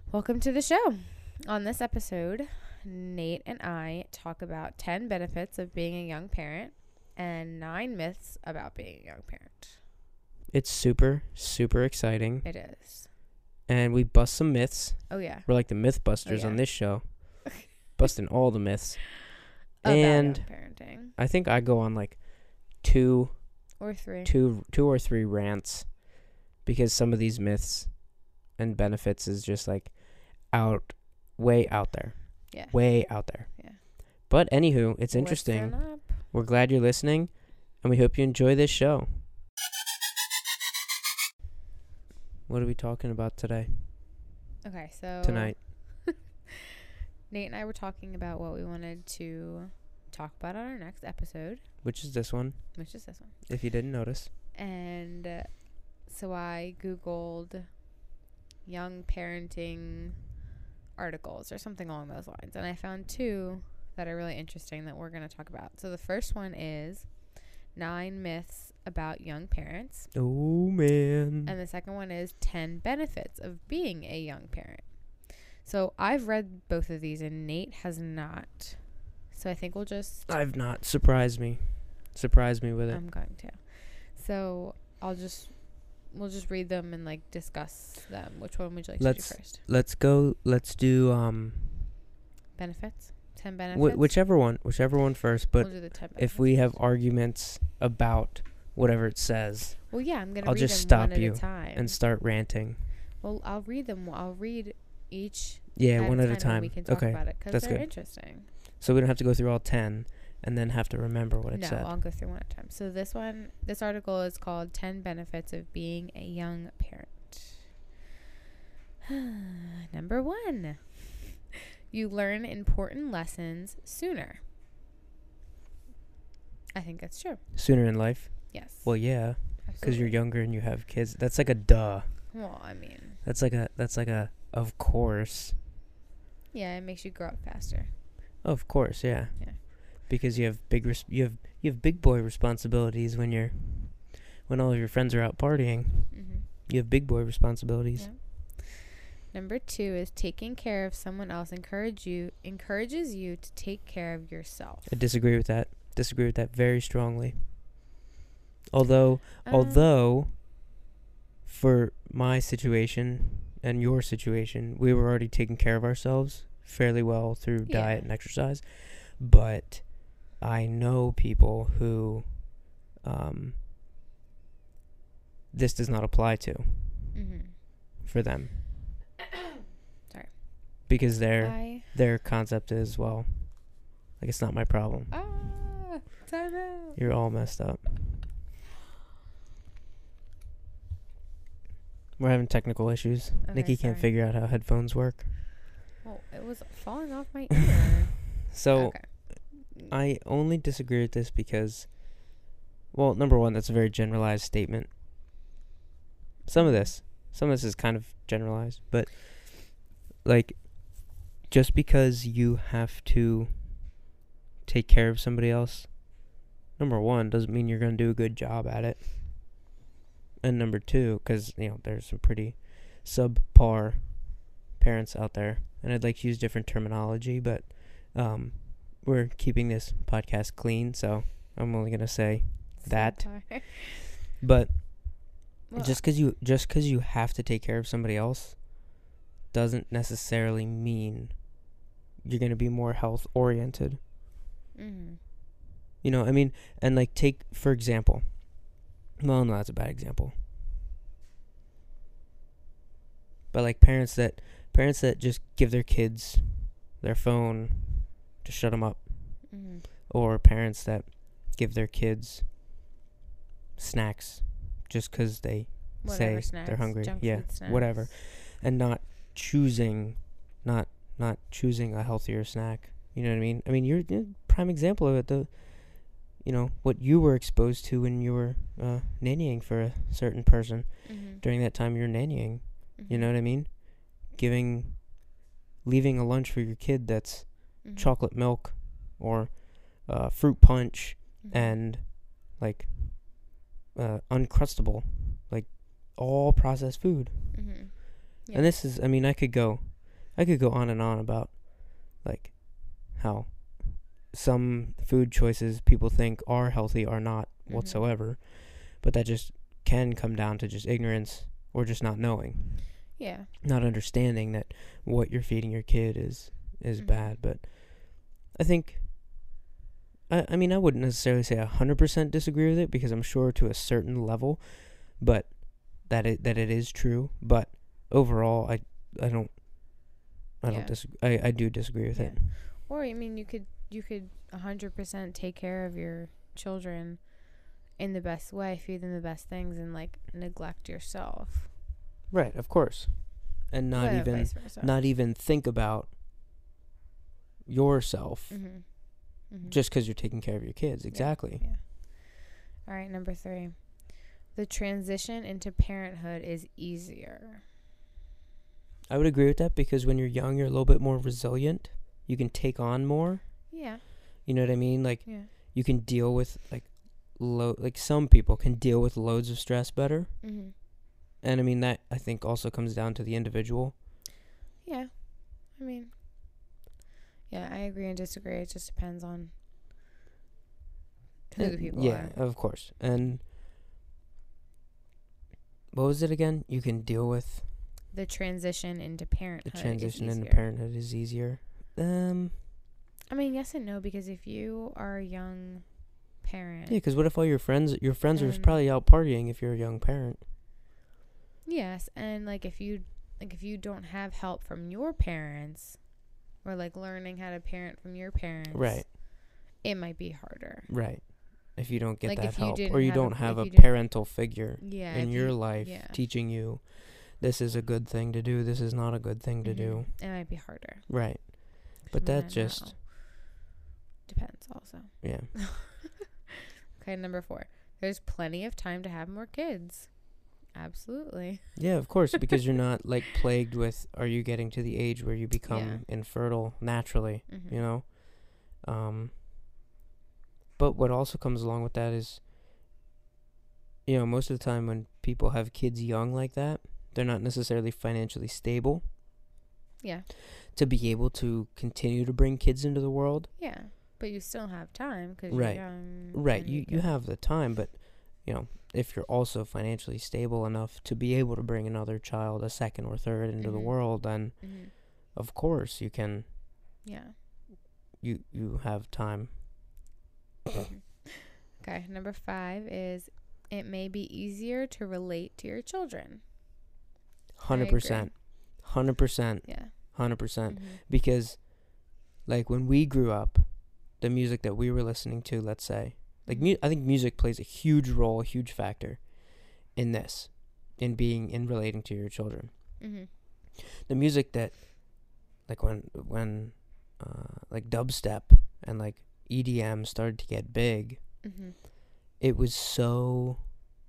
Welcome to the show. On this episode, Nate and I talk about 10 benefits of being a young parent and 9 myths about being a young parent. It's super, super exciting. It is. And we bust some myths. Oh, yeah. We're like the myth busters on this show. Busting all the myths. About and young parenting. I think I go on like two or three rants because some of these myths and benefits is just like way out there. Yeah. Way out there. Yeah. But anywho, it's interesting. We're glad you're listening, and we hope you enjoy this show. What are we talking about today? Okay, so tonight. Nate and I were talking about what we wanted to talk about on our next episode. Which is this one. If you didn't notice. And so I Googled young parenting articles or something along those lines. And I found 2 that are really interesting that we're going to talk about. So the first one is 9 myths about young parents. Oh, man. And the second one is 10 benefits of being a young parent. So I've read both of these and Nate has not. So I think we'll just... I've not. Surprise me with it. I'm going to. So we'll just read them and like discuss them. Which one would you like to do first? Let's do benefits. 10 benefits. Whichever one first. But we'll do the 10 if we have arguments about whatever it says, well, yeah, I'm gonna. I'll read just them stop one you at a time. and start ranting. Well, I'll read them. I'll read each. Yeah, one at a time. We can talk about it because they're good. interesting. So we don't have to go through all 10 and then have to remember what it said. No, I'll go through one at a time. So this article is called 10 Benefits of Being a Young Parent. Number 1. You learn important lessons sooner. I think that's true. Sooner in life? Yes. Well, yeah, because you're younger and you have kids. That's like a duh. Well, I mean. That's like a of course. Yeah, it makes you grow up faster. Of course, yeah. Yeah. Because you have you have big boy responsibilities when all of your friends are out partying. Mm-hmm. You have big boy responsibilities. Yeah. Number 2 is taking care of someone else encourages you to take care of yourself. I disagree with that. Very strongly. Although for my situation and your situation, we were already taking care of ourselves fairly well through diet and exercise, but I know people who this does not apply to for them. Sorry. Because their concept is, well, like, it's not my problem. Time out. You're all messed up. We're having technical issues. Okay, Nikki can't figure out how headphones work. Well, it was falling off my ear. So, okay. I only disagree with this because, well, number 1, that's a very generalized statement. Some of this is kind of generalized, but, like, just because you have to take care of somebody else, number 1, doesn't mean you're going to do a good job at it. And number 2, because, there's some pretty subpar parents out there, and I'd like to use different terminology, but we're keeping this podcast clean, so I'm only going to say that. But just because you have to take care of somebody else doesn't necessarily mean you're going to be more health oriented. Mm-hmm. And like, take for example, well, no, that's a bad example, but like parents that just give their kids their phone to shut them up, or parents that give their kids snacks just because they say they're hungry, whatever, and not choosing a healthier snack. You know what I mean? I mean, you're a prime example of it. What you were exposed to when you were nannying for a certain person during that time you're nannying. You know what I mean? Leaving a lunch for your kid that's chocolate milk or fruit punch and like Uncrustable, like all processed food. Yeah. And this is, I mean, I could go I could go on and on about like how some food choices people think are healthy are not whatsoever, but that just can come down to just ignorance or just not knowing. Yeah. Not understanding that what you're feeding your kid is bad. But I think I mean, I wouldn't necessarily say 100% disagree with it, because I'm sure to a certain level, but that it is true. But overall, I don't disagree. I do disagree with it. Or I mean, you could 100% take care of your children in the best way, feed them the best things, and like neglect yourself. Right, of course, and not even think about yourself. Just because you're taking care of your kids. Exactly. Yeah. All right, number 3. The transition into parenthood is easier. I would agree with that, because when you're young, you're a little bit more resilient. You can take on more. Yeah. You know what I mean? Like, you can deal with, like some people can deal with loads of stress better. And I mean, that I think also comes down to the individual. Yeah. I mean, yeah, I agree and disagree. It just depends on who the people are. Yeah, of course. And what was it again? You can deal with the transition into parenthood. The transition into parenthood is easier. I mean, yes and no, because if you are a young parent. Yeah, because what if all your friends are probably out partying if you're a young parent? Yes, and like if you don't have help from your parents, or like learning how to parent from your parents, right, it might be harder. Right. If you don't get like that help, you or you don't have a parental figure in your life teaching you this is a good thing to do, this is not a good thing to do. It might be harder. Right. But that just depends also. Yeah. Okay, number 4. There's plenty of time to have more kids. Absolutely. Yeah, of course, because you're not like plagued with, are you getting to the age where you become infertile naturally, you know? But what also comes along with that is, you know, most of the time when people have kids young like that, they're not necessarily financially stable. Yeah. To be able to continue to bring kids into the world. Yeah, but you still have time because you're young. Right, you have the time, but, you know, if you're also financially stable enough to be able to bring another child, a second or third, into the world, then of course you can. Yeah. You have time. Okay, number 5 is it may be easier to relate to your children. 100%. 100%. Yeah. 100%. Because, like, when we grew up, the music that we were listening to, let's say, like, I think music plays a huge role, a huge factor in this, in relating to your children. The music that, like, when like, dubstep and, like, EDM started to get big, it was so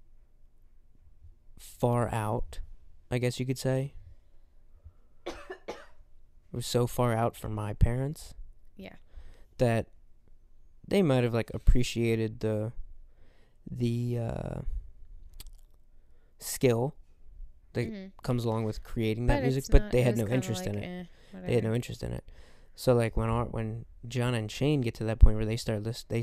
far out, I guess you could say. It was so far out from my parents. Yeah. That they might have like appreciated the skill that comes along with creating that music, but they had no interest in it. They had no interest in it. So like when John and Shane get to that point where they start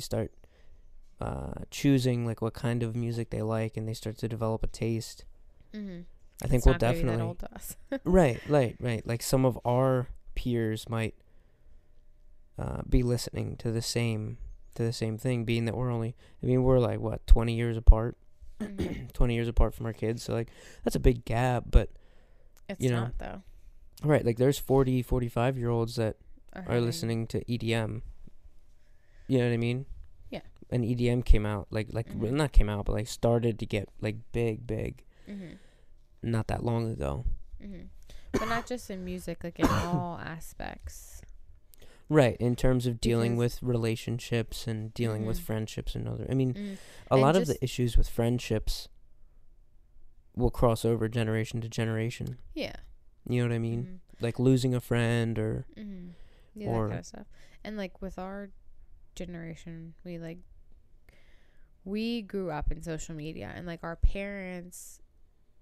choosing like what kind of music they like, and they start to develop a taste. I think we'll definitely right. Like some of our peers might be listening to the same thing, being that we're like what 20 years apart, 20 years apart from our kids. So like that's a big gap, but it's not though. Right, like there's 40, 45-year-olds that are listening to EDM. You know what I mean? Yeah. And EDM came out not came out, but like started to get like big. Not that long ago. But not just in music, like in all aspects. Right, in terms of dealing with relationships and dealing with friendships and other. I mean, a lot of the issues with friendships will cross over generation to generation. Yeah. You know what I mean? Like losing a friend or that kind of stuff. And like with our generation, we grew up in social media, and like our parents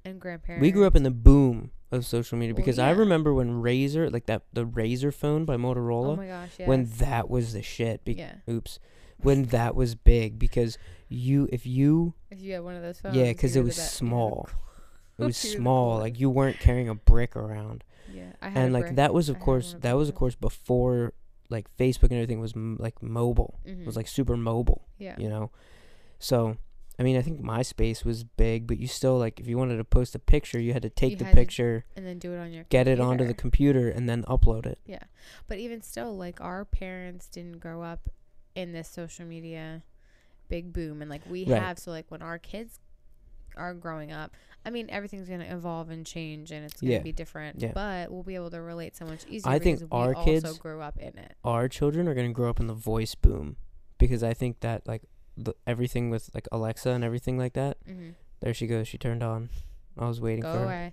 and grandparents. We grew up in the boom of social media Well, because I yeah. remember when Razor, like the Razor phone by Oh Motorola, my gosh, yes. when that was the shit. Yeah. Oops. When that was big because if you If you had one of those phones. yeah, because you it were was the be- small. It was you were the small. coolest. Like you weren't carrying a brick around. Yeah, I had And a like brick. that was of I had course one that was of those. course before like Facebook and everything was like mobile. It was Mhm. like super mobile, Yeah. you know. So I mean, I think MySpace was big, but you still like if you wanted to post a picture, you had to take You the had to picture, and then do it on your get it onto the computer, and then upload it. Yeah. But even still, like, our parents didn't grow up in this social media big boom. And, like, we Right. have. So, like, when our kids are growing up, I mean, everything's going to evolve and change, and it's going to Yeah. be different. Yeah. But we'll be able to relate so much easier I think because our we also kids- grew up in it. Our children are going to grow up in the voice boom because I think that like everything with like Alexa and everything like that. Mm-hmm. There she goes. She turned on. I was waiting Go for her. away.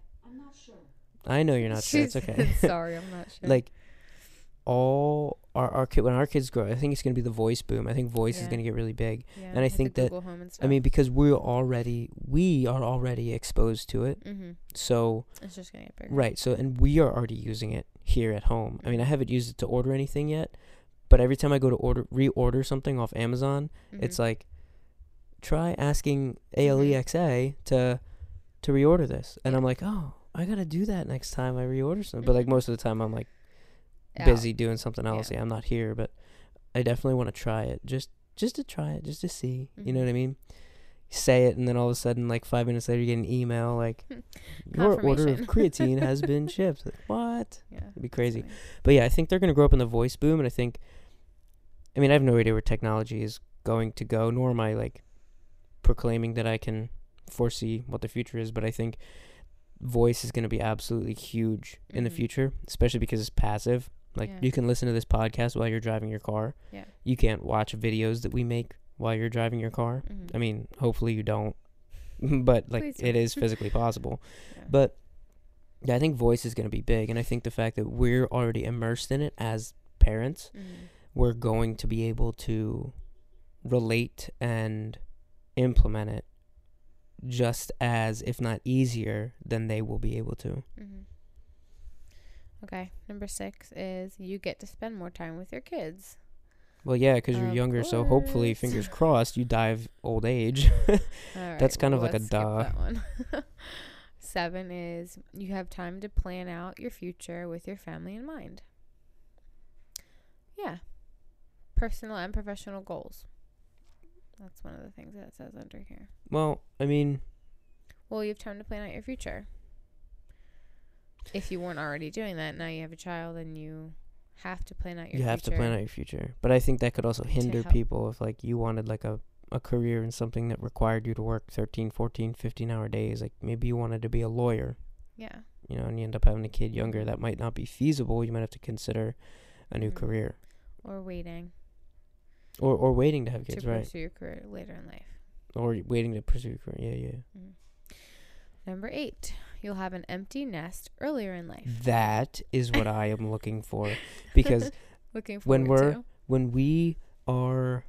I know you're not sure. It's okay. Sorry, I'm not sure. Like all our kid when our kids grow, I think it's gonna be the voice boom. I think voice is Yeah. gonna get really big. yeah, and I like think the that- Google Home and I stuff. mean, because we are already exposed to it. Mm-hmm. So It's just going to get bigger. right. So and we are already using it here at home. I mean, I haven't used it to order anything yet, but every time I go to reorder something off Amazon, Mm-hmm. it's like try asking Alexa to reorder this, and Yeah. I'm like, oh, I gotta do that next time I reorder something. But like Mhm. most of the time, I'm like Out. busy doing something else. Yeah. Yeah, I'm not here, but I definitely want to try it, just to try it, just to see. You know Mhm. what I mean? Say it, and then all of a sudden, like 5 minutes later, you get an email like, your order of Confirmation. creatine has been shipped. Like, what? Yeah. It'd be that's crazy. funny. But yeah, I think they're gonna grow up in the voice boom, and I mean, I have no idea where technology is going to go, nor am I like proclaiming that I can foresee what the future is, but I think voice is going to be absolutely huge in the Mhm. future, especially because it's passive. Like Yeah. you can listen to this podcast while you're driving your car. Yeah. You can't watch videos that we make while you're driving your car. Mhm. I mean, hopefully you don't, but like Please it don't. is physically possible. Yeah. But yeah, I think voice is going to be big, and I think the fact that we're already immersed in it as parents, Mhm. we're going to be able to relate and implement it just as, if not easier, than they will be able to. Mhm. Okay, number 6 is you get to spend more time with your kids. Well, yeah, because you're Of younger, so hopefully, course. fingers crossed, you die of old age. All That's right, kind of like a let's skip duh. that one. 7 is you have time to plan out your future with your family in mind. Yeah. Personal and professional goals. That's one of the things that it says under here. Well, I mean, Well, you have time to plan out your future. If you weren't already doing that, now you have a child and you have to plan out your you future. have to plan out your future. But I think that could also hinder help. people if, like, you wanted, like, a career in something that required you to work 13, 14, 15-hour days. Like, maybe you wanted to be a lawyer, Yeah. you know, and you end up having a kid younger. That might not be feasible. You might have to consider a new Mhm. career. Or waiting Or waiting to have kids, to right? pursue your career later in life. Or waiting to pursue a career. Yeah, yeah. Number 8, you'll have an empty nest earlier in life. That is what I am looking for. Because Looking when forward to. when we are,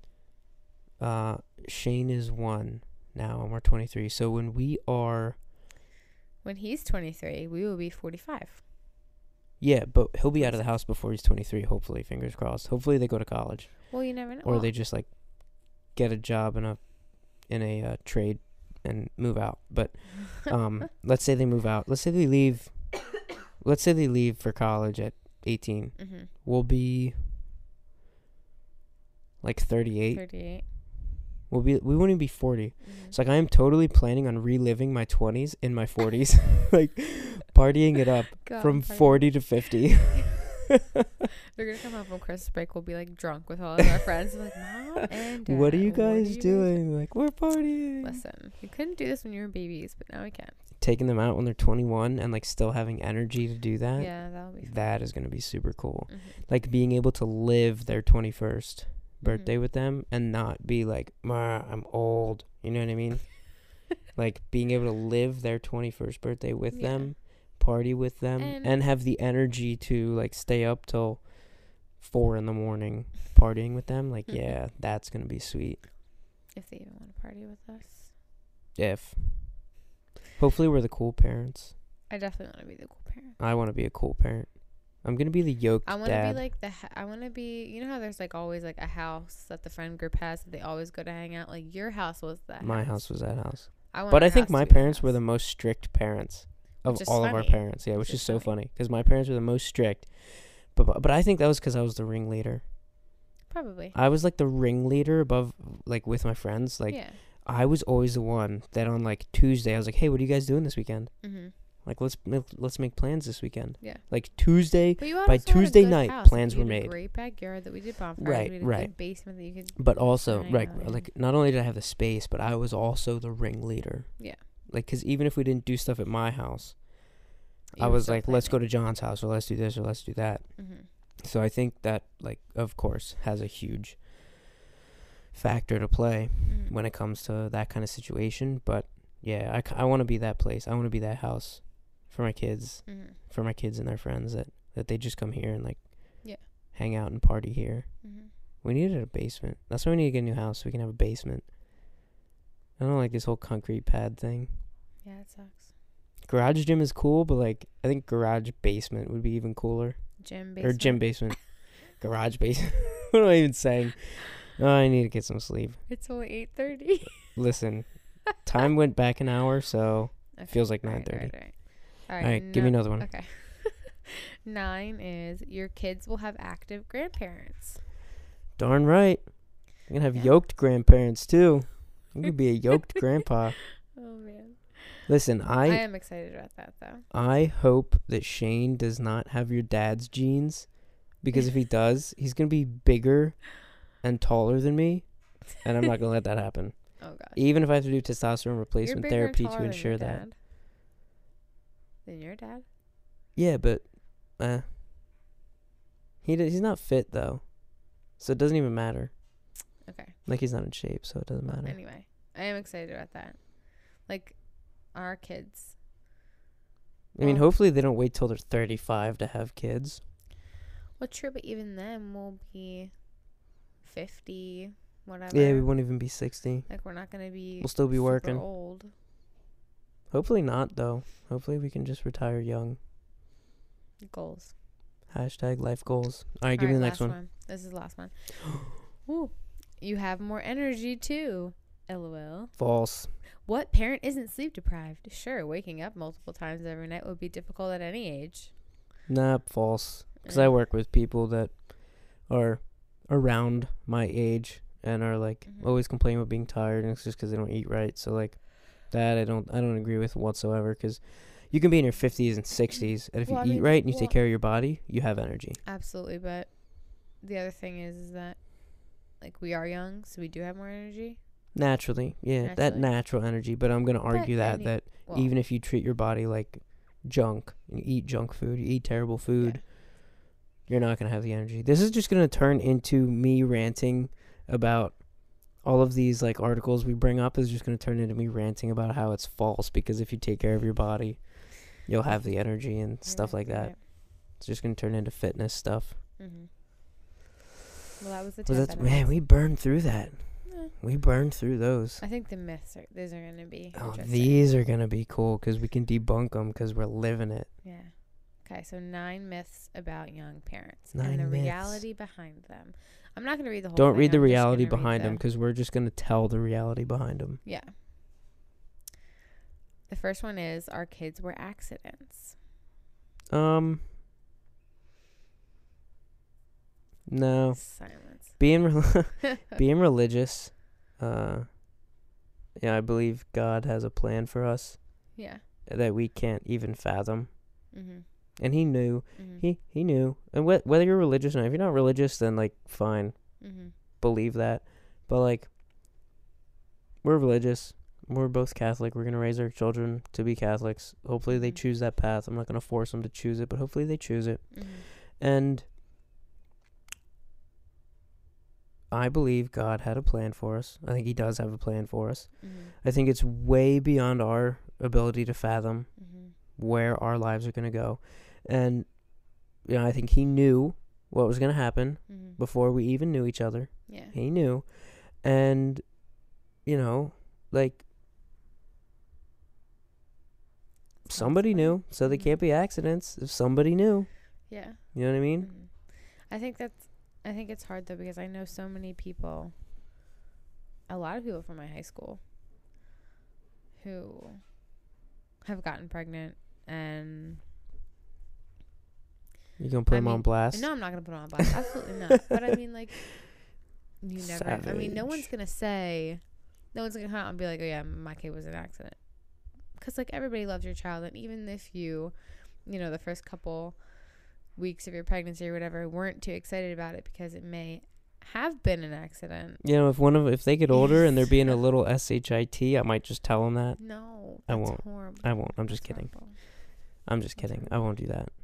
Shane is 1 now and we're 23. So when we are, When he's 23, we will be 45. yeah, but he'll be out of the house before he's 23, hopefully, fingers crossed. Hopefully they go to college. Well, you never know. Or they just, like, get a job in a trade and move out. But let's say they move out. Let's say they leave for college at 18. Mm-hmm. We'll be like 38. 38. We won't even be 40. Mhm. It's like I am totally planning on reliving my 20s in my 40s, like partying it up God, from party. 40 to 50. They're gonna come home from Christmas break. We'll be like drunk with all of our friends. And like, Mom and Dad, What are you guys doing? Like, we're partying. Listen, we couldn't do this when you were babies, but now we can. Taking them out when they're 21 and like still having energy to do that. Yeah, that'll be fun. That is going to be super cool. Mhm. Like being able to live their 21st birthday Mhm. with them and not be like, "Ma, I'm old." You know what I mean? Like being able to live their 21st birthday with Yeah. them, party with them, And- and have the energy to like stay up till 4 a.m. partying with them. Like, Mhm. yeah, that's going to be sweet. If they even want to party with us. If Hopefully we're the cool parents. I definitely want to be the cool parent. I want to be a cool parent. I'm going to be the yoked I want to be dad. like I want to be, you know how there's like always like a house that the friend group has that they always go to hang out? Like your house was that My house was that house. want But our I think house my to be that parents were house. the most strict parents of Which is all of our funny. parents. Yeah, which Which is is so funny. funny because my parents were the most strict. But I think that was because I was the ringleader. Probably. I was like the ringleader above, like with my friends. Like yeah. I was always the one that on like Tuesday I was like, hey, what are you guys doing this weekend? Mm-hmm. Like let's make plans this weekend. Yeah. Like Tuesday. But you also By had a Tuesday good night, house. plans You were had made. A great backyard that we did bonfires. Right, We had a right. good basement that you could. But also, hang right, out in. like not only did I have the space, but I was also the ringleader. Yeah. Like, because even if we didn't do stuff at my house, You I were was still like, let's go planning. to John's house, or let's do this, or let's do that. Mm-hmm. So I think that, like, of course, has a huge factor to play Mm-hmm. when it comes to that kind of situation. But yeah, I want to be that place. I want to be that house for my kids, Mm-hmm. and their friends that they just come here and like Yeah. hang out and party here. Mm-hmm. We needed a basement. That's why we need to get a new house so we can have a basement. I don't like this whole concrete pad thing. Yeah, it sucks. Garage gym is cool, but like I think garage basement would be even cooler. Gym Or basement. gym basement. Garage basement. What am I even saying? Oh, I need to get some sleep. It's only 8:30. Listen, time went back an hour, so it feels like 9:30. All All right, give me another one. Okay. 9 is your kids will have active grandparents. Darn right. I'm gonna have Yeah. yoked grandparents too. I'm gonna be a yoked grandpa. Oh man. Listen, I am excited about that though. I hope that Shane does not have your dad's genes, because if he does, he's going to be bigger and taller than me, and I'm not going to let that happen. Oh gosh. Even if I have to do testosterone You're replacement bigger and therapy taller to than ensure your that. dad. Than your dad? Yeah, but he's not fit though, so it doesn't even matter. Okay. Like he's not in shape, so it doesn't matter. Anyway, I am excited about that. Like our kids. I mean, Well- hopefully they don't wait till they're 35 to have kids. Well, true, but even then we'll be 50, whatever. Yeah, we won't even be 60. Like we're not gonna be. We'll still be super working. old. Hopefully not though. Hopefully we can just retire young. Goals. Hashtag life goals. All right, give me the next last one. This is the last one. Ooh, you have more energy too. LOL. False. What parent isn't sleep deprived? Sure, waking up multiple times every night would be difficult at any age. Nah, false. Because I work with people that are around my age and are like Mhm. always complaining about being tired, and it's just because they don't eat right. So like that, I don't agree with whatsoever. Because you can be in your 50s and 60s, and if Well, I you eat mean, right and you well- take care of your body, you have energy. Absolutely, but the other thing is that like we are young, so we do have more energy. Naturally, yeah, that Naturally. natural energy. But I'm gonna argue that any- that Well, even if you treat your body like junk, and you eat junk food, you eat terrible food, you're not going to have the energy. This is just going to turn into me ranting about all of these like articles we bring up is just going to turn into me ranting about how it's false, because if you take care of your body, you'll have the energy and stuff like that. It's just going to turn into fitness stuff. Mm-hmm. Well, that was the But 10 that's, benefits. man, we burned through that. Eh, We burned through those. I think the myths are these are gonna be. Oh, interesting. these are going to be cool because we can debunk them because we're living it. Yeah. Okay, so 9 myths about young parents 9 and the myths. reality behind them. I'm not gonna read the whole. Don't thing, read the I'm just reality gonna read behind them, the- because we're just going to tell the reality behind them. Yeah. The first one is our kids were accidents. No. Silence. Being being religious, yeah, I believe God has a plan for us Yeah. that we can't even fathom. Mhm. And he knew. Mhm. He knew. And whether you're religious or not, if you're not religious, then like fine, Mhm. believe that. But like, we're religious. We're both Catholic. We're gonna raise our children to be Catholics. Hopefully they Mhm. choose that path. I'm not gonna force them to choose it, but hopefully they choose it. Mhm. And I believe God had a plan for us. I think he does have a plan for us. Mhm. I think it's way beyond our ability to fathom Mhm. where our lives are going to go. And, you know, I think he knew what was going to happen Mhm. before we even knew each other. Yeah. He knew. And, you know, like, somebody Possibly. knew, so they can't be accidents if somebody knew. Yeah. You know what I mean? Mhm. I think it's hard though because I know so many people, a lot of people from my high school who have gotten pregnant and You gonna put I them on mean, blast? no, I'm not going to put it on blast. Absolutely not. But I mean, like, you never, I mean, no one's Savage. going to say, no one's going to come out and be like, oh yeah, my kid was an accident. Because, like, everybody loves your child. And even if you know, the first couple weeks of your pregnancy or whatever weren't too excited about it because it may have been an accident. You know, if they get older and they're being a little shit, I might just tell them that. No, I that's won't. horrible. I won't. I'm just That's kidding. horrible. I'm just That's kidding. I horrible. won't do that.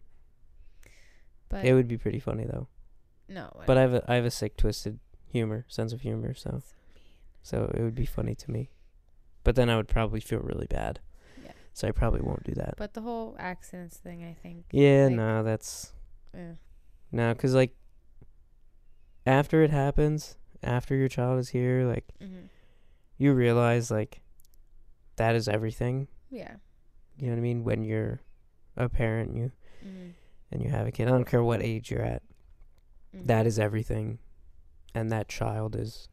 But It would be pretty funny though. no. But I have a sick, twisted sense of humor. So it would be funny to me. But then I would probably feel really bad. Yeah. So I probably won't do that. But the whole accidents thing, I think. Yeah, like, no, that's eh. no, because like after it happens, after your child is here, like Mhm. you realize like that is everything. Yeah. You know what I mean? When you're a parent, Mhm. and you have a kid, I don't care what age you're at. Mhm. That is everything, and that child is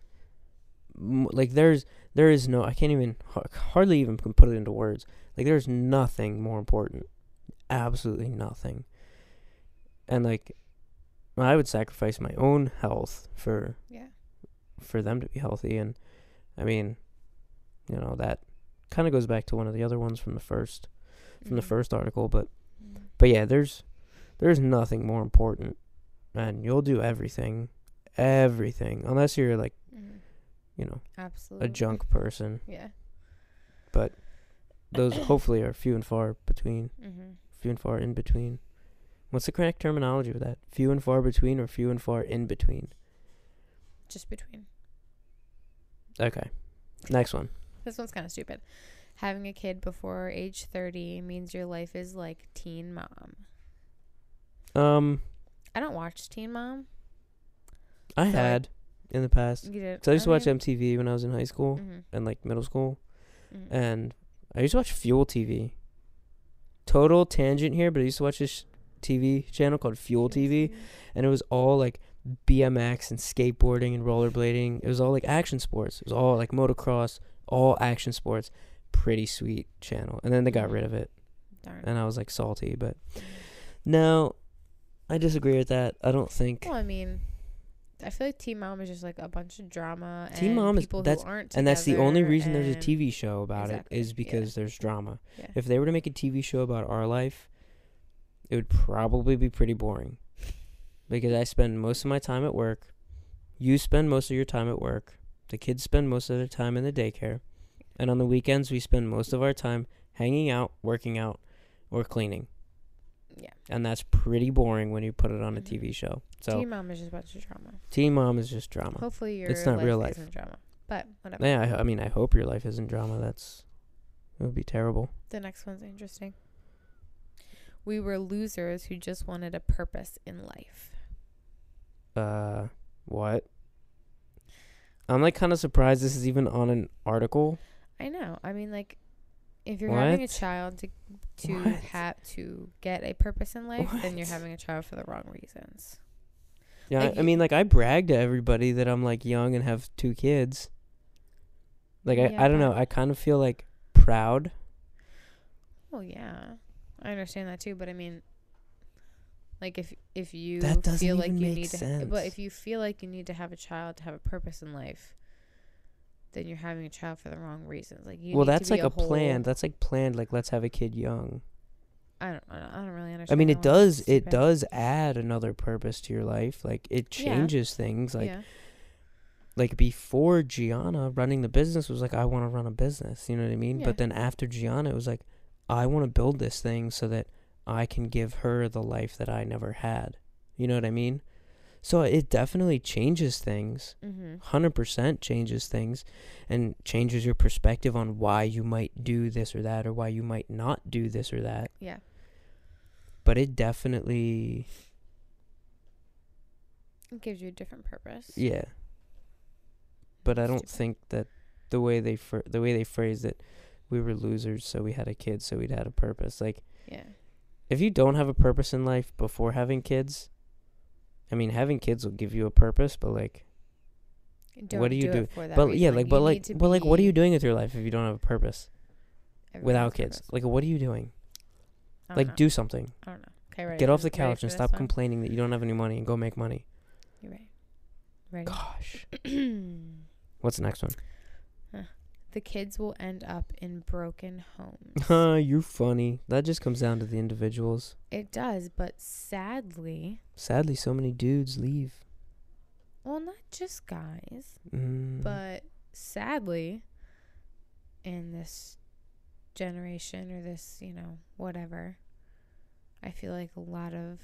like there is no, I can't even hardly even can put it into words. Like there's nothing more important, absolutely nothing. And like I would sacrifice my own health for them to be healthy. And I mean, you know, that kind of goes back to one of the other ones from the first article, but yeah, there's nothing more important, and you'll do everything unless you're like, you know, Absolutely. a junk person. Yeah. But those hopefully are few and far between. Mhm. Few and far in between. What's the correct terminology for that? Few and far between or few and far in between? Just between. Okay. Next one. This one's kind of stupid. Having a kid before age 30 means your life is like Teen Mom. I don't watch Teen Mom. I So, had in the past. You did. So I used to watch MTV when I was in high school Mhm. and like middle school. Mhm. And I used to watch Fuel TV. Total tangent here, but I used to watch this TV channel called Fuel TV, and it was all like BMX and skateboarding and rollerblading. It was all like action sports. It was all like motocross, all action sports. Pretty sweet channel. And then they got rid of it, Darn. and I was like salty, but no, I disagree with that. I don't think Well, I mean, I feel like Teen Mom is just like a bunch of drama Teen and Mom is- people that's- who aren't and that's the only together reason there's a and- TV show about Exactly, it is because there's drama. Yeah. If they were to make a TV show about our life, it would probably be pretty boring. Because I spend most of my time at work. You spend most of your time at work. The kids spend most of their time in the daycare. And on the weekends, we spend most of our time hanging out, working out, or cleaning. Yeah. And that's pretty boring when you put it on a Mhm. TV show. So Teen Mom is just a bunch of drama. Teen Mom is just drama. Hopefully your It's not real life. isn't drama. But whatever. Yeah, I mean, I hope your life isn't drama. It would be terrible. The next one's interesting. We were losers who just wanted a purpose in life. What? I'm like kind of surprised this is even on an article. I know. I mean, like, if you're having a What? child to What? have to get a purpose in life, then you're What? having a child for the wrong reasons. Yeah, Like, I mean, like I brag to everybody that I'm like young and have 2 kids. Like Yeah, I don't know. but- I kind of feel like proud. Well, yeah, I understand that too. But I mean, like if you That doesn't feel like even you make need to, sense. but if you feel like you need to have a child to have a purpose in life, then you're having a child for the wrong reasons. Like you. Well, need that's to be like a plan. whole- That's like planned. Like let's have a kid young. I don't really understand. I mean, that it one. does. It's It stupid. does add another purpose to your life. Like it Yeah. changes things. Like yeah. like before Gianna running the business was like I want to run a business. You know what I mean? Yeah. But then after Gianna, it was like I want to build this thing so that I can give her the life that I never had. You know what I mean? So it definitely changes things. Mm-hmm. 100% changes things and changes your perspective on why you might do this or that or why you might not do this or that. Yeah. But it definitely, It gives you a different purpose. yeah. But I don't Stupid. think that the way they phrased it we were losers, so we had a kid, so we'd had a purpose. Like, Yeah. if you don't have a purpose in life before having kids, I mean, having kids will give you a purpose, but like, Don't what do you do? it for that But reason. yeah, Like, like, you but need like, to but like, what are you be doing with your life if you don't have a purpose everyone's without kids? purpose. Like, what are you doing? I don't Like, know. do something. I don't know. Okay, ready. Get off the Ready couch for and this stop one? complaining that you don't have any money and go make money. You're right. Ready? Gosh. What's the next one? The kids will end up in broken homes. You're funny. That just comes down to the individuals. It does, but sadly, Sadly, so many dudes leave. well, not just guys, Mm. but sadly, in this generation or this, whatever, I feel like a lot of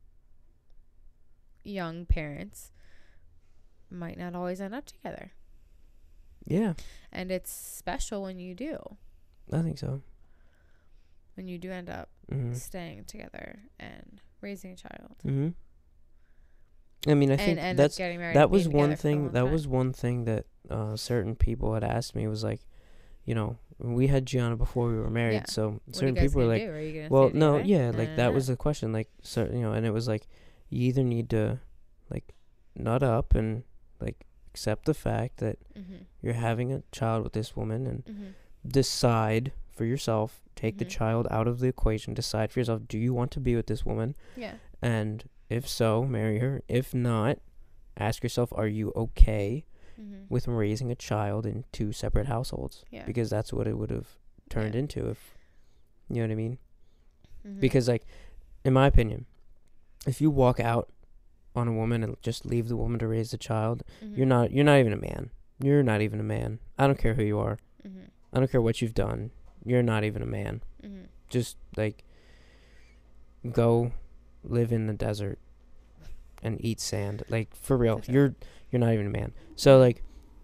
young parents might not always end up together. Yeah, And it's special when you do. I think so. When you do end up Mm-hmm. staying together and raising a child. Mm-hmm. I mean, I And think end up that's getting married that and was being one together for a thing. long That time. was one thing that certain people had asked me was like, we had Gianna before we were married, Yeah. so What are you certain guys people were gonna like, do? Are you gonna well, stay no, together? yeah, like that was Uh-huh. the question, like, so and it was like, you either need to like nut up and like accept the fact that Mhm. you're having a child with this woman and Mhm. decide for yourself, take the Mhm. child out of the equation, decide for yourself, do you want to be with this woman? Yeah. And if so, marry her. If not, ask yourself, are you okay Mhm. with raising a child in two separate households? Yeah. Because that's what it would have turned Yeah. into if, you know what I mean? Mhm. Because, like, in my opinion, if you walk out on a woman and just leave the woman to raise the child, Mhm. you're not even a man. You're not even a man. I don't care who you are. Mhm. I don't care what you've done. You're not even a man. Mhm. Just like go live in the desert and eat sand. Like, for real. For You're not even a man. So like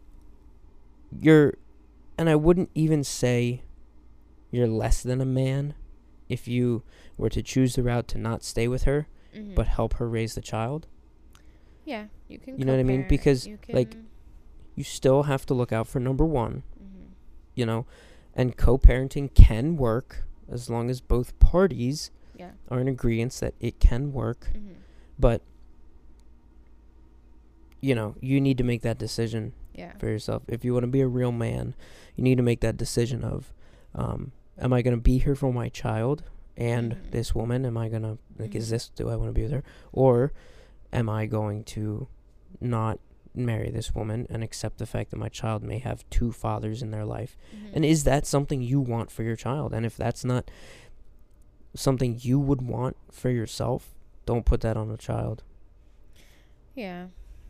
and I wouldn't even say you're less than a man if you were to choose the route to not stay with her Mhm. but help her raise the child. yeah, you can. You know what I mean? co-parent, Because, you like, can- You still have to look out for number one, Mhm. and co-parenting can work as long as both parties Yeah. are in agreement that it can work. Mhm. But you need to make that decision Yeah. for yourself. If you want to be a real man, you need to make that decision of, am I going to be here for my child and Mhm. this woman? Am I going to, like, Mhm. do I want to be with her? Or am I going to not marry this woman and accept the fact that my child may have two fathers in their life? Mhm. And is that something you want for your child? And if that's not something you would want for yourself, don't put that on a child. Yeah.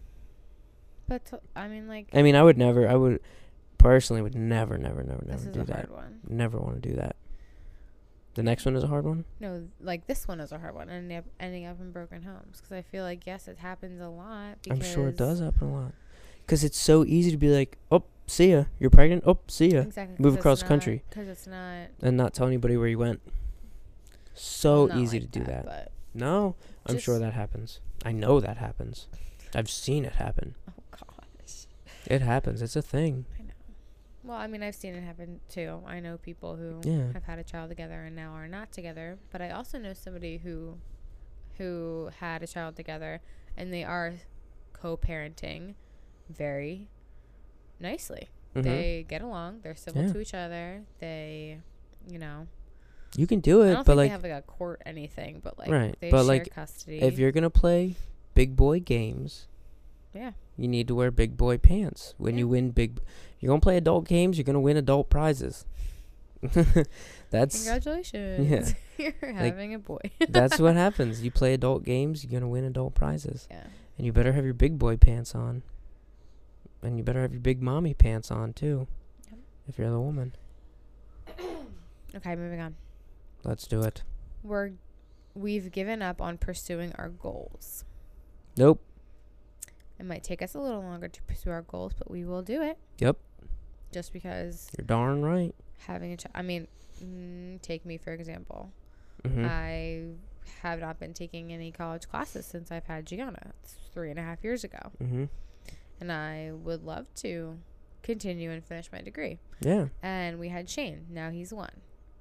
But I mean, like, I mean, I would personally never this is do a that. hard one. Never want to do that. The next one is a hard one? No, like this one is a hard one, and ending up in broken homes. Because I feel like, yes, it happens a lot. I'm sure it does because- happen a lot. Because it's so easy to be like, oh, see ya. You're pregnant? Oh, see ya. Exactly. Move across the country. Because it's not. And not tell anybody where you went. So not easy like to do that. But No, I'm sure just- that happens. I know that happens. I've seen it happen. oh gosh. It happens. It's a thing. I know. Well, I mean, I've seen it happen too. I know people who Yeah. have had a child together and now are not together. But I also know somebody who had a child together and they are co-parenting very nicely. Mhm. They get along. They're civil Yeah. to each other. They, You can do I it, don't but think like, they have like a court anything, but like Right, they but, share like, custody. if you're gonna play big boy games, yeah, you need to wear big boy pants. When you Yeah. win you're gonna play adult games, you're gonna win adult prizes. That's congratulations, you're having a boy. that's what happens. You play adult games, you're gonna win adult prizes. Yeah. And you better have your big boy pants on. And you better have your big mommy pants on too. Yep. If you're the woman. Okay, moving on. Let's do it. We've given up on pursuing our goals. Nope. It might take us a little longer to pursue our goals, but we will do it. Yep. Just because You're darn right. having a child. I mean, take me for example. Mm-hmm. I have not been taking any college classes since I've had Gianna. It's 3.5 years ago. Mm-hmm. And I would love to continue and finish my degree. Yeah. And we had Shane. Now he's 1.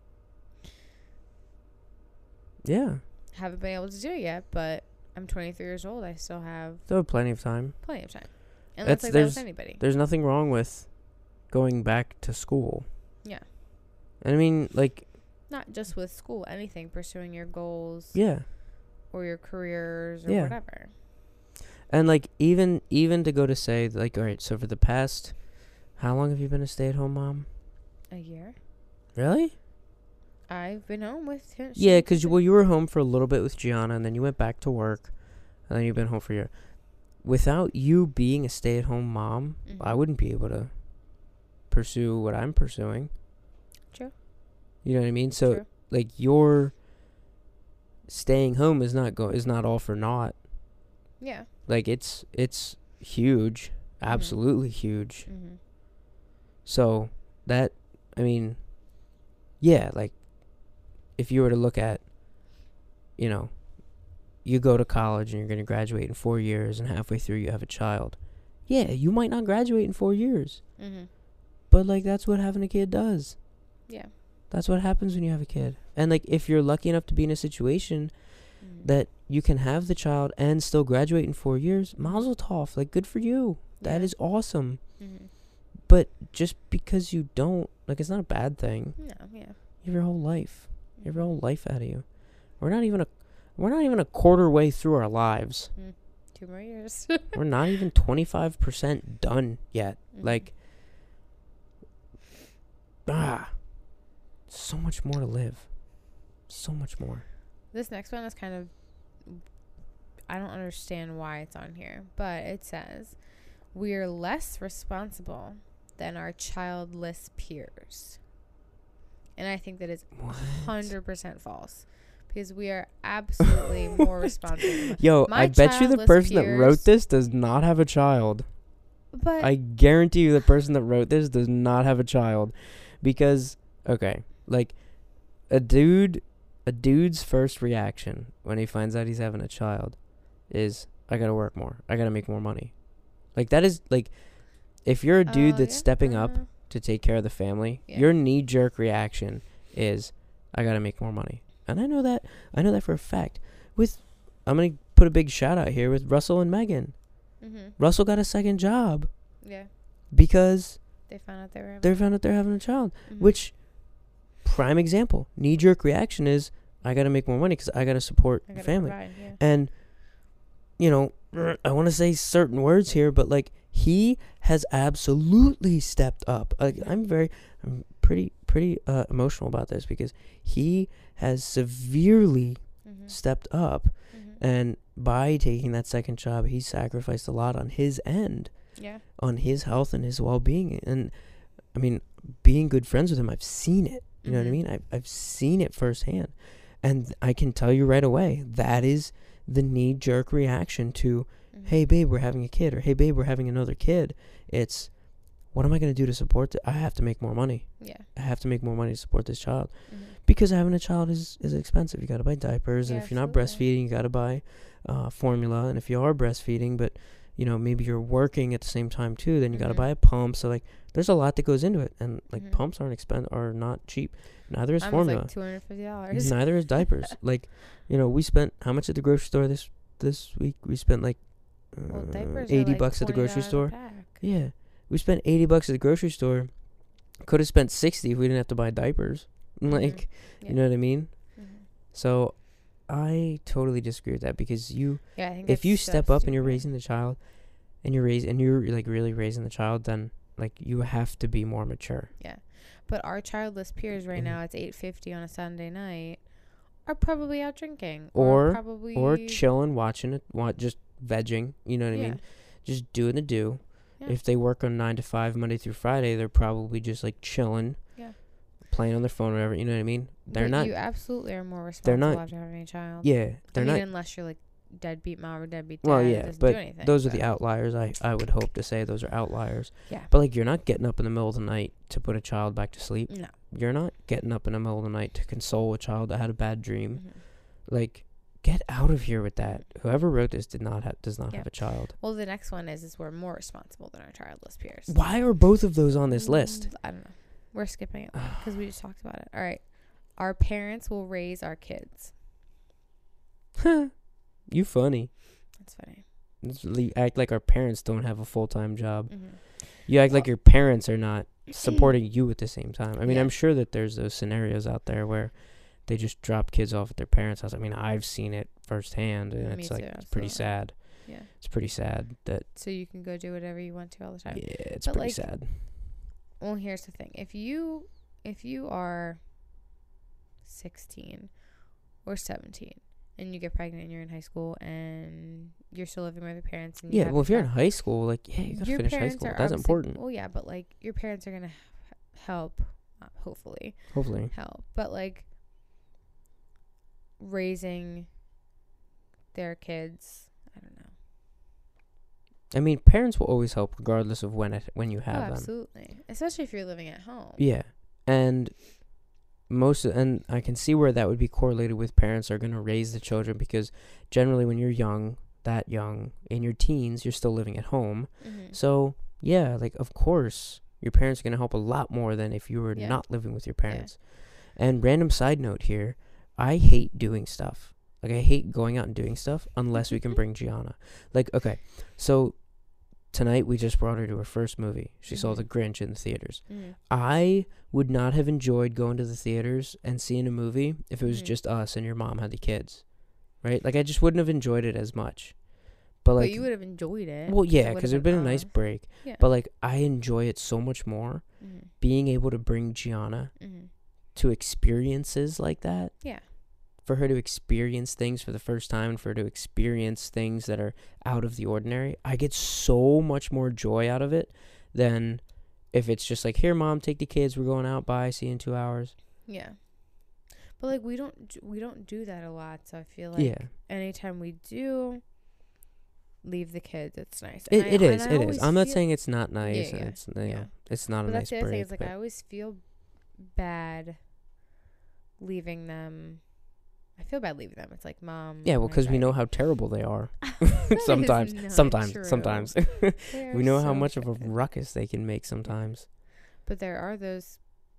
Yeah. Haven't been able to do it yet, but I'm 23 years old. I still have Still have plenty of time. plenty of time. And that's like that with anybody. There's nothing wrong with going back to school. Yeah. And I mean, like, not just with school, anything, pursuing your goals. Yeah. Or your careers or Yeah. whatever. And like even to go to say like, all right, so for the past, how long have you been a stay-at-home mom? A year. Really? I've been home with him. Yeah, because you were home for a little bit with Gianna, and then you went back to work, and then you've been home for a year. Without you being a stay-at-home mom, I wouldn't be able to pursue what I'm pursuing. True. You know what I mean? So True. like your staying home is not all for naught. Yeah. Like it's huge, absolutely huge. Mm-hmm. So that, I mean, yeah, like if you were to look at, you know, you go to college and you're going to graduate in 4 years and halfway through you have a child. Yeah, you might not graduate in 4 years. Mm-hmm. But like that's what having a kid does. Yeah. That's what happens when you have a kid. And like if you're lucky enough to be in a situation that you can have the child and still graduate in 4 years, mazel tov, like good for you. That is awesome. Mm-hmm. But just because you don't, like, it's not a bad thing. No, yeah. You have your whole life. You have your whole life out of you. We're not even a quarter way through our lives. 2 more years. We're not even 25% done yet. Like, so much more to live. So much more. This next one is kind of, I don't understand why it's on here, but it says, we're less responsible than our childless peers. And I think that is 100% false. Because we are absolutely more responsible. Yo, I bet you the person that wrote this does not have a child. But I guarantee you the person that wrote this does not have a child. Because, okay, like, a dude's first reaction when he finds out he's having a child is, I gotta work more. I gotta make more money. Like, that is, like, if you're a dude that's stepping up to take care of the family, your knee-jerk reaction is, I gotta make more money. And I know that for a fact. I'm going to put a big shout out here with Russell and Megan. Mm-hmm. Russell got a second job. Yeah. Because they found out they're having a child. Mm-hmm. Which, prime example, knee-jerk reaction is, I got to make more money because I got to support the family. Provide, yeah. And, you know, I want to say certain words here, but, like, he has absolutely stepped up. I'm pretty emotional about this because he has severely stepped up, and by taking that second job, he sacrificed a lot on his end, on his health and his well-being. And I mean, being good friends with him, I've seen it. You know what I mean? I've seen it firsthand, and I can tell you right away that is the knee-jerk reaction to, hey babe, we're having a kid, or hey babe, we're having another kid. It's, what am I going to do to support it? I have to make more money. Yeah. I have to make more money to support this child. Because having a child is expensive. You got to buy diapers. And if you're not breastfeeding, you got to buy formula. And if you are breastfeeding, but, you know, maybe you're working at the same time too, then you got to buy a pump. So, like, there's a lot that goes into it. And, like, pumps are not cheap. Neither is formula. Like $250. Neither is diapers. Like, you know, we spent, how much at the grocery store this week? We spent, like, $80 at the grocery store. Yeah. We spent $80 at the grocery store. Could have spent $60 if we didn't have to buy diapers. Like, you know what I mean? So, I totally disagree with that because if you step up and you're raising the child, and you're like really raising the child, then like you have to be more mature. Yeah, but our childless peers right now, it's 8:50 on a Sunday night, are probably out drinking or chilling, watching it, just vegging. You know what I mean? Just doing the do. Yeah. If they work on 9 to 5 Monday through Friday, they're probably just like chilling, playing on their phone or whatever. You know what I mean? They're not. You absolutely are more responsible after having a child. Yeah, they're not. Unless you're like deadbeat mom or deadbeat dad. Well, yeah, but those are the outliers. I would hope to say those are outliers. Yeah. But like, you're not getting up in the middle of the night to put a child back to sleep. No. You're not getting up in the middle of the night to console a child that had a bad dream. Like, Get out of here with that. Whoever wrote this does not Yeah. have a child. Well, the next one is we're more responsible than our childless peers. Why are both of those on this list? I don't know. We're skipping it because we just talked about it. All right. Our parents will raise our kids. You funny. That's funny. You act like our parents don't have a full-time job. Mm-hmm. You act like your parents are not supporting you at the same time. I mean, Yeah. I'm sure that there's those scenarios out there where they just drop kids off at their parents' house. I mean, I've seen it firsthand, and Me it's like too, it's pretty absolutely. sad. Yeah. It's pretty sad that So you can go do whatever you want to all the time. yeah, it's But, pretty like, sad. Well, here's the thing. If you are 16 or 17 and you get pregnant and you're in high school and you're still living with your parents and you Yeah, have well, a if you're in child- high school, like yeah, you gotta your finish high parents school. are That's obviously- important. Well, yeah, but like your parents are gonna help, hopefully Hopefully, help. But like raising their kids, I don't know. I mean, parents will always help regardless of when you have them. Absolutely, especially if you're living at home. Yeah, and and I can see where that would be correlated with parents are going to raise the children, because generally when you're young, that young, in your teens, you're still living at home. Mm-hmm. So, yeah, like, of course, your parents are going to help a lot more than if you were Yeah. not living with your parents. And random side note here, I hate doing stuff. Like, I hate going out and doing stuff unless we can bring Gianna. Like, okay, so tonight we just brought her to her first movie. She saw Mhm. The Grinch in the theaters. Mm-hmm. I would not have enjoyed going to the theaters and seeing a movie if it was Mhm. just us and your mom had the kids, right? Like, I just wouldn't have enjoyed it as much. But, like, But you would have enjoyed it. well, yeah, would've because it would have been a nice us. break. Yeah. But, like, I enjoy it so much more Mm-hmm. being able to bring Gianna Mm-hmm. to experiences like that. Yeah. For her to experience things for the first time, and for her to experience things that are out of the ordinary, I get so much more joy out of it than if it's just like, here, Mom, take the kids, we're going out, bye, see you in 2 hours. Yeah. But like we don't do that a lot, so I feel like Yeah, anytime we do leave the kids, it's nice. it is. I It always is. I'm not feel- saying it's not nice, Yeah, and yeah, it's yeah. it's not But a that's nice the other thing. break. Is like but I always feel bad leaving them. I feel bad leaving them. It's like, Mom. yeah, well, I'm because we know driving." how terrible they are. That is sometimes, not sometimes, true. sometimes. They We are know how so much of a good. ruckus they can make sometimes. But there are those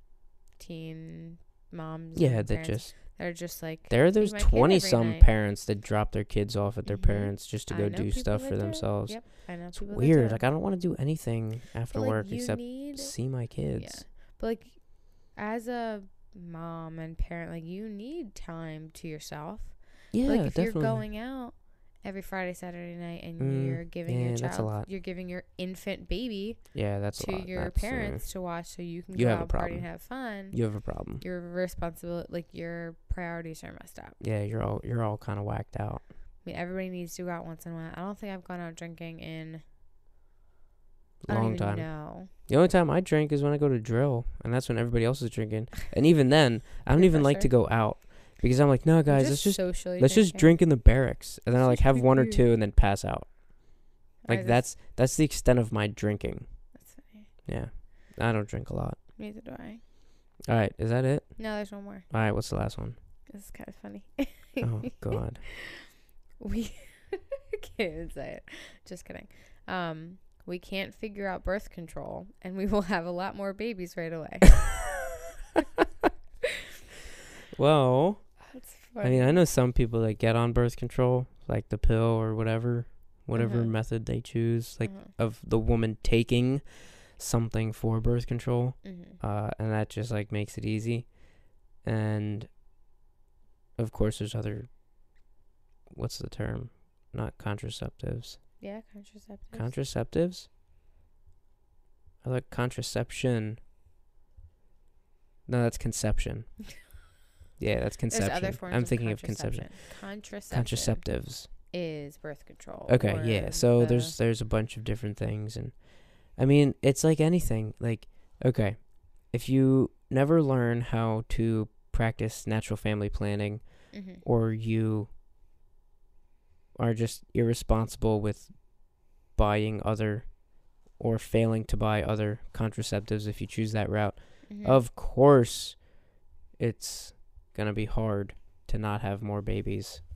teen moms. Yeah, and that parents just that are just like. there's "Take my kid every 20-some night." parents that drop their kids off at their Mhm. parents just to I go know do people stuff that for do it. themselves. Yep, I know It's people that weird. do Like, it. I don't want to do anything after But, like, work you except need, see my kids. yeah. But like, as a mom and parent, like you need time to yourself. Yeah, Like if definitely. you're going out every Friday, Saturday night, and Mm, you're giving yeah, your that's a child, lot. you're giving your infant baby Yeah, that's a to lot. your That's, parents to watch, so you can you go have a out and party and problem. have fun. you have a problem. Your responsibility, like your priorities, are messed up. Yeah, you're all kind of whacked out. I mean, everybody needs to go out once in a while. I don't think I've gone out drinking in I don't Long even time. know. The only time I drink is when I go to drill, and that's when everybody else is drinking. And even then, I don't Pretty even like to go out because I'm like, no, guys, let's just socially drink drinking. in the barracks, and then I Let's like just have drink one or beer. two and then pass out. I Like just- that's the extent of my drinking. That's funny. Yeah, I don't drink a lot. Neither do I. All right, is that it? No, there's one more. All right, what's the last one? This is kind of funny. Oh God. We can't even say it. Just kidding. We can't figure out birth control, and we will have a lot more babies right away. Well, That's funny. I mean, I know some people that get on birth control, like the pill or whatever Uh-huh. method they choose, like Uh-huh. of the woman taking something for birth control, Mhm. and that just like makes it easy. And of course, there's other. What's the term? Not contraceptives. Yeah, contraceptives. Contraceptives? I like contraception. No, that's conception. Yeah, that's There's conception. other forms I'm of thinking of conception. Contraception Contraceptives. is birth control. Okay, or yeah. So the- there's a bunch of different things, and I mean, it's like anything. Like, okay, if you never learn how to practice natural family planning, Mhm. or you are just irresponsible with buying other or failing to buy other contraceptives if you choose that route, Mhm. of course it's going to be hard to not have more babies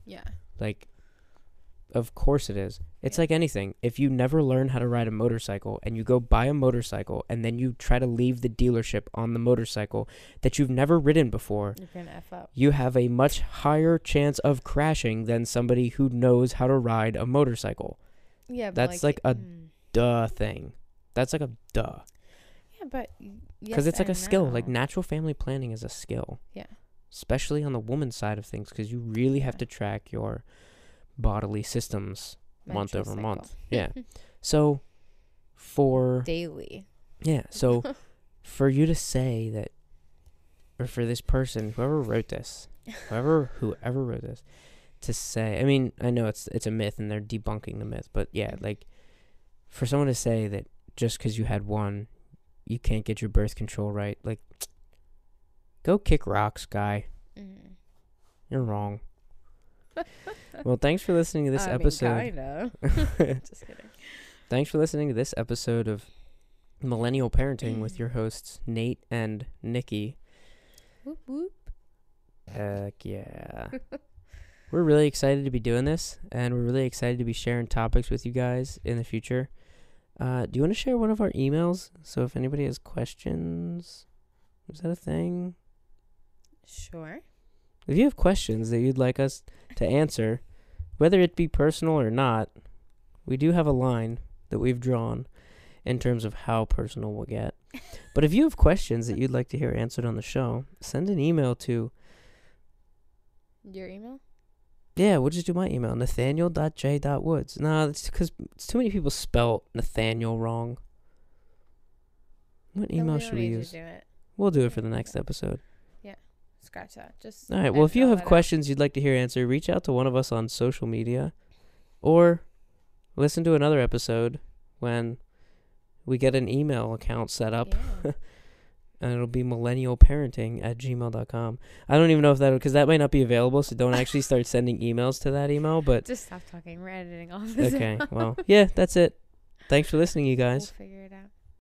Yeah. Like, of course it is. It's like anything. If you never learn how to ride a motorcycle and you go buy a motorcycle and then you try to leave the dealership on the motorcycle that you've never ridden before, You're gonna F up. you have a much higher chance of crashing than somebody who knows how to ride a motorcycle. Yeah, but That's like a duh thing. That's like a duh. Yeah, but Because it's like a skill. Like, natural family planning is a skill. Yeah. Especially on the woman's side of things, because you really have to track your bodily systems month over month. Yeah. So for daily. Yeah. So for you to say that, or for this person, whoever wrote this, whoever wrote this, to say, I mean, I know it's a myth and they're debunking the myth, but yeah, like, for someone to say that just because you had one, you can't get your birth control right, like, go kick rocks, guy. You're wrong. Well, thanks for listening to this episode. Kinda. Just kidding. Thanks for listening to this episode of Millennial Parenting with your hosts, Nate and Nikki. Whoop whoop. Heck yeah. We're really excited to be doing this, and we're really excited to be sharing topics with you guys in the future. Do you want to share one of our emails? So if anybody has questions, is that a thing? Sure. If you have questions that you'd like us to answer, whether it be personal or not, we do have a line that we've drawn in terms of how personal we'll get. But if you have questions that you'd like to hear answered on the show, send an email to... Your email? Yeah, we'll just do my email, nathaniel.j.woods. No, it's because too many people spell Nathaniel wrong. What email should we use? We'll do it for the next episode. Scratch that. Just all right. Well, if you have questions you'd like to hear answered, reach out to one of us on social media, or listen to another episode when we get an email account set up, and it'll be millennialparenting@gmail.com. I don't even know if because that might not be available, so don't actually start sending emails to that email. But just stop talking. We're editing all this. Okay. Well, yeah, that's it. Thanks for listening, you guys. We'll figure it out.